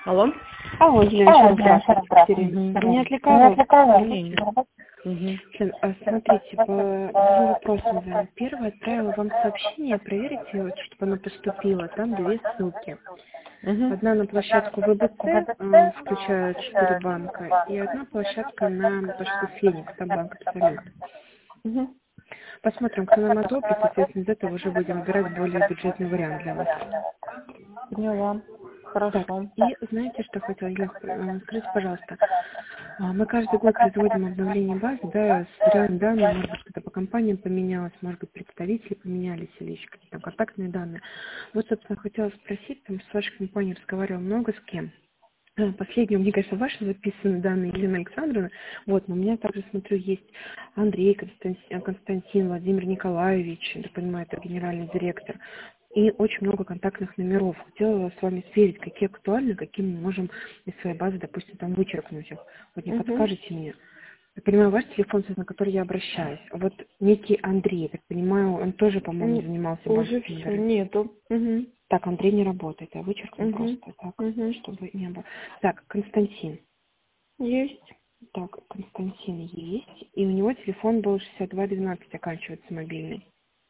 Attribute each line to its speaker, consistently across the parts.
Speaker 1: Алло?
Speaker 2: Елена, еще раз здравствуйте, Екатерина. Не отвлекала?
Speaker 1: Не. Мгм.
Speaker 2: Смотрите, по двум вопросам. Первое, отправила вам сообщение, проверите, вот, чтобы оно поступило. Там две ссылки.
Speaker 1: Мгм.
Speaker 2: Одна на площадку ВБЦ, включая 4 банка, и одна площадка на площадку Феникс, там банк Абсолют.
Speaker 1: Мгм.
Speaker 2: Посмотрим, кто нам одобрит, соответственно, из этого уже будем выбирать более бюджетный вариант для вас.
Speaker 1: Поняла.
Speaker 2: Так,
Speaker 1: Хорошо.
Speaker 2: и знаете, что хотела, Елена, скажите, пожалуйста, мы каждый год производим обновление базы, да, сверяем данные, может быть, что-то по компаниям поменялось, может быть, представители поменялись или еще какие-то контактные данные. Вот, собственно, хотела спросить, там с вашей компанией разговаривала много с кем. Последние, мне кажется, ваши записаны данные, Елена Александровна. Вот, но у меня также, смотрю, есть Андрей Константин, Владимир Николаевич, я так понимаю, это генеральный директор. И очень много контактных номеров. Хотела с вами сверить, какие актуальны, какие мы можем из своей базы, допустим, там вычеркнуть их. Вот не
Speaker 1: Мгм.
Speaker 2: подскажете мне? Я понимаю, ваш телефон, на который я обращаюсь. Вот некий Андрей, я так понимаю, он тоже, по-моему, занимался
Speaker 1: Уже
Speaker 2: банковскими
Speaker 1: все,
Speaker 2: гарантиями.
Speaker 1: нету. Мгм.
Speaker 2: Так, Андрей не работает, я вычеркну
Speaker 1: Мгм.
Speaker 2: просто так,
Speaker 1: Мгм.
Speaker 2: чтобы не было. Так, Константин.
Speaker 1: Есть.
Speaker 2: Так, Константин есть. И у него телефон был 6212, оканчивается мобильный.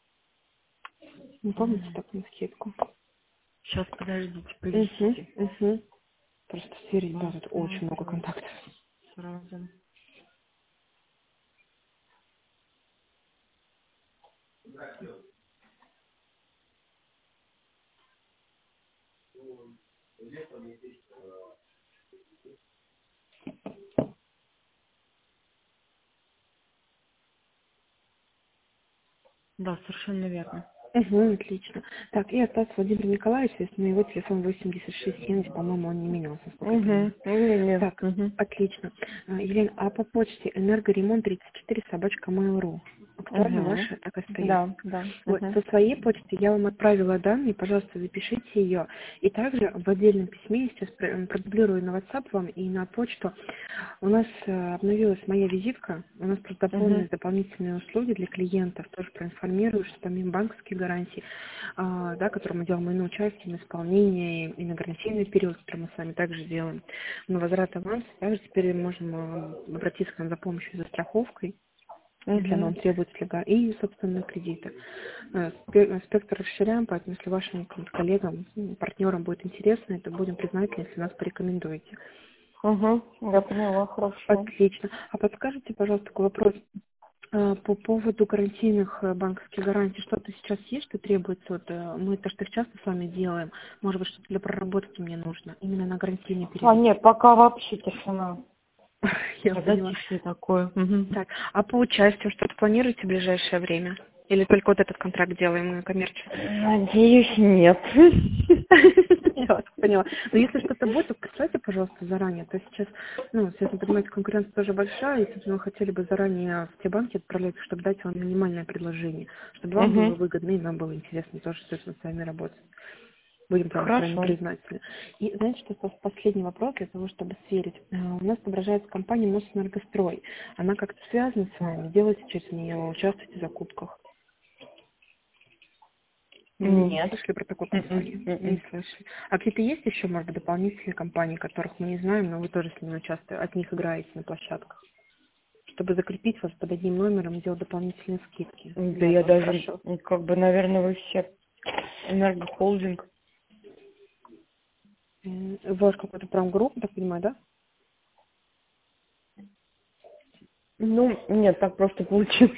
Speaker 2: Не помните так на скидку?
Speaker 1: Сейчас, подождите,
Speaker 2: Угу,
Speaker 1: повисите.
Speaker 2: угу. Просто сверить, да, тут очень много контактов.
Speaker 1: Сразу. Да, совершенно верно.
Speaker 2: Угу, отлично. Так, и остался Владимир Николаевич, естественно, его телефон 8670, по-моему, он не менялся, насколько я понимаю.
Speaker 1: Угу. Нет.
Speaker 2: Так,
Speaker 1: Угу.
Speaker 2: отлично. Елена, а по почте энергоремонт 34 собачка Mail.ru. Актуально
Speaker 1: Угу.
Speaker 2: ваша? Так и остается.
Speaker 1: Да, да.
Speaker 2: Вот,
Speaker 1: Угу.
Speaker 2: со своей почты я вам отправила данные, пожалуйста, запишите ее. И также в отдельном письме я сейчас продублирую на WhatsApp вам и на почту. У нас обновилась моя визитка, у нас просто
Speaker 1: Угу.
Speaker 2: дополнились дополнительные услуги для клиентов, тоже проинформирую, что помимо банковских гарантий, да, которые мы делаем и на участие, на исполнение, и на гарантийный период, который мы с вами также делаем, на возврат аванса, также теперь можем обратиться к нам за помощью за страховкой, если она
Speaker 1: Угу.
Speaker 2: вам требуется, и, собственно, кредиты. Спектр расширяем, поэтому если вашим коллегам, партнерам будет интересно, то будем признательны, если нас порекомендуете.
Speaker 1: Угу. Я поняла, хорошо.
Speaker 2: Отлично. А подскажите, пожалуйста, такой вопрос. По поводу гарантийных банковских гарантий, что-то сейчас есть, что требуется? Вот, мы то, что их часто с вами делаем, может быть, что-то для проработки мне нужно, именно на гарантийный период.
Speaker 1: Нет, пока вообще тишина.
Speaker 2: Я
Speaker 1: Когда
Speaker 2: поняла.
Speaker 1: тиши такое. Угу.
Speaker 2: Так, а по участию что-то планируете в ближайшее время? Или только вот этот контракт делаем коммерческий?
Speaker 1: Надеюсь, нет.
Speaker 2: Я вас поняла. Но если что-то будет, то присылайте, пожалуйста, заранее. То есть сейчас, естественно, понимаете, конкуренция тоже большая, и, собственно, мы хотели бы заранее в те банки отправлять, чтобы дать вам минимальное предложение, чтобы вам было
Speaker 1: Угу.
Speaker 2: выгодно и нам было интересно тоже, соответственно, с вами работать. Будем прям крайне
Speaker 1: Хорошо.
Speaker 2: признательны. И знаете, что последний вопрос для того, чтобы сверить. У нас отображается компания Мосэнергострой. Она как-то связана с вами? Делаете через нее, участвуете в закупках? Не
Speaker 1: Нет.
Speaker 2: слышали про такую
Speaker 1: Мгм.
Speaker 2: компанию? Не
Speaker 1: Мгм.
Speaker 2: слышали. А какие-то есть еще, может быть, дополнительные компании, которых мы не знаем, но вы тоже с ними часто от них играете на площадках? Чтобы закрепить вас под одним номером, делать дополнительные скидки.
Speaker 1: Да
Speaker 2: Для
Speaker 1: я
Speaker 2: этого
Speaker 1: даже,
Speaker 2: спрашиваю.
Speaker 1: наверное, вы все энергохолдинг.
Speaker 2: У вас какой-то промгрупп, так понимаю, да?
Speaker 1: Нет, так просто получилось.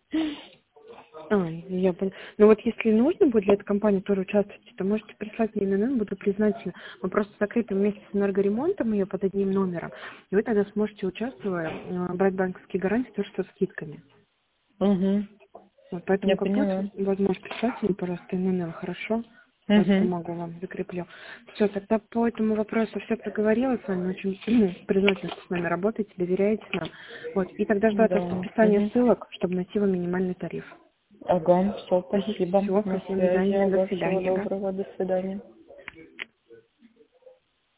Speaker 2: Я поняла. Но вот если нужно будет для этой компании тоже участвовать, то можете прислать мне ИНН, буду признательна. Мы просто закрепим вместе с энергоремонтом ее под одним номером, и вы тогда сможете, участвуя, брать банковские гарантии тоже со скидками.
Speaker 1: Угу.
Speaker 2: Вот, поэтому
Speaker 1: Я
Speaker 2: как будет
Speaker 1: поняла.
Speaker 2: возможность, прислать мне, пожалуйста, ИНН, хорошо? Вот
Speaker 1: Угу.
Speaker 2: бумагу вам закреплю. Все, тогда по этому вопросу все проговорила с вами, очень признательна, что с нами работаете, доверяете нам. Вот, и тогда жду от
Speaker 1: Да.
Speaker 2: вас подписания
Speaker 1: Угу.
Speaker 2: ссылок, чтобы найти вам минимальный тариф.
Speaker 1: Ага, все, спасибо.
Speaker 2: Всего,
Speaker 1: На
Speaker 2: спасибо, до
Speaker 1: связи.
Speaker 2: свидания, до
Speaker 1: Ага, всего
Speaker 2: свидания. Да.
Speaker 1: доброго, до свидания.